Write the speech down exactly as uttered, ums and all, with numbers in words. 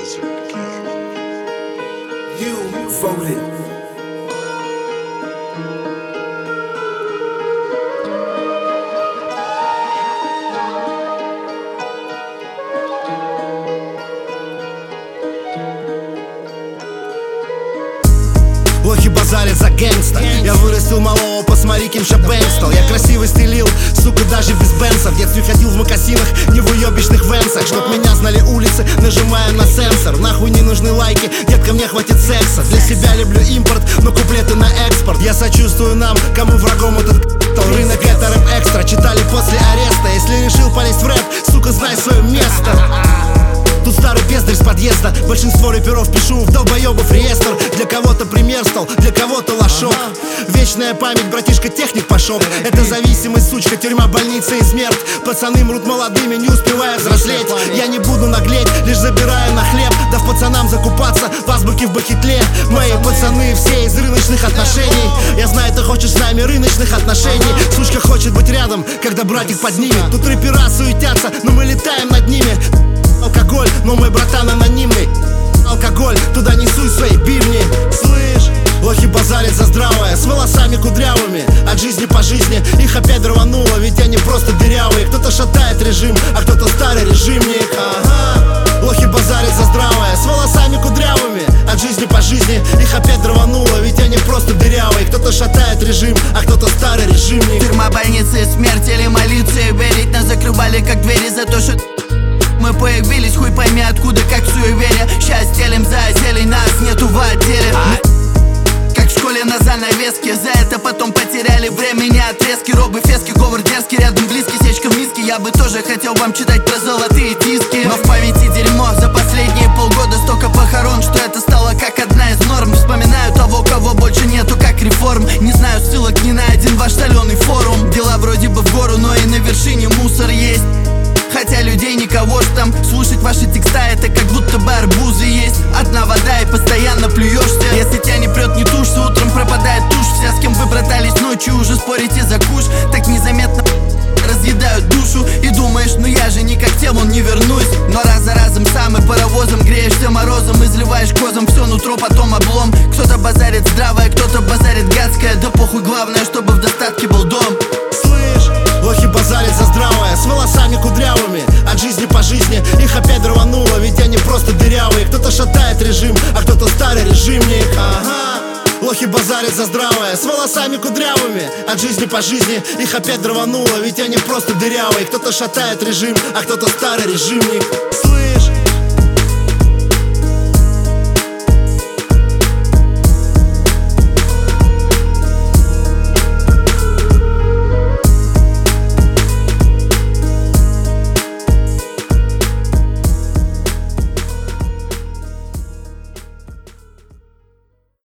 You voted. Лохи базарят за гэнгста. Я вырастил малого, посмотри, кем ща Бэнк стал. Я красиво стелил, сука, даже без бенса. В детстве ходил в мокасинах, не в уебищных венсах. Чтоб меня знали улицы, нажимая на сенсор. Нахуй не нужны лайки, детка, мне хватит секса. Для себя люблю импорт, но куплеты на экспорт. Я сочувствую нам, кому врагом этот к***тал. Рынок это рэп экстра, читали после ареста. Если решил полезть в рэп, сука, знай свое место. Тут старый пездарь с подъезда. Большинство рэперов пишу в долбоебов реестр. Для кого-то пример стал, для кого-то лошок. Вечная память, братишка, техник пошел. Это зависимость, сучка, тюрьма, больница и смерть. Пацаны мрут молодыми, не успевая взрослеть. Я не буду наглеть, лишь забирая на хлеб. Дав пацанам закупаться в азбуке в бахетле. Мои пацаны все из рыночных отношений. Я знаю, ты хочешь с нами рыночных отношений. Сучка хочет быть рядом, когда братик поднимет. Тут рэпера суетятся, но мы летаем над ними. Алкоголь, но мой братан анонимный. Алкоголь, туда не суй свои бивни. Слышь, лохи базарят за здравое, с волосами кудрявыми. От жизни по жизни их опять рвануло. Ведь они просто дырявые. Кто-то шатает режим, а кто-то старый режимник. Ага. Лохи базарят за здравое, с волосами кудрявыми. От жизни по жизни их опять рвануло. Ведь они просто дырявые. Кто-то шатает режим, а кто-то старый режимник. Тюрьма, больница и смерть, или молиться и верить. Нас закрывали как двери за то, что мы появились, хуй пойми откуда, как суеверие. Сейчас стелим за зелень, нас нету в отделе. Как в школе на занавеске. За это потом потеряли времени, отрезки. Робы, фески, говор дерзкий, рядом близкий, сечка в миске. Я бы тоже хотел вам читать про золотые диски, но в памяти дерьмо. За последние полгода столько похорон, что это стало как одна из норм. Вспоминаю того, кого больше нету, как реформ. Не знаю ссылок ни на один ваш соленый форум. Дела вроде бы в гору, но и на вершине мусор есть. Хотя людей никого ж там. Слушать ваши текста это как будто бы арбузы есть. Одна вода и постоянно плюешься. Если тебя не прет, не тушься, утром пропадает тушь. Вся, с кем вы братались ночью, уже спорите за куш. Так незаметно разъедают душу. И думаешь, ну я же не как те, вон не вернусь. Но раз за разом сам и паровозом греешься морозом. Изливаешь козом все нутро, потом облом. Кто-то базарит здравое, кто-то базарит гадское. Да похуй, главное, чтобы в достатке был дом. Лохи базарят за здравое, с волосами кудрявыми. От жизни по жизни их опять рвануло. Ведь они просто дырявые. Кто-то шатает режим, а кто-то старый режимник. Ага. Лохи базарят за здравое, с волосами кудрявыми. От жизни по жизни их опять рвануло. Ведь они просто дырявые. Кто-то шатает режим, а кто-то старый режимник.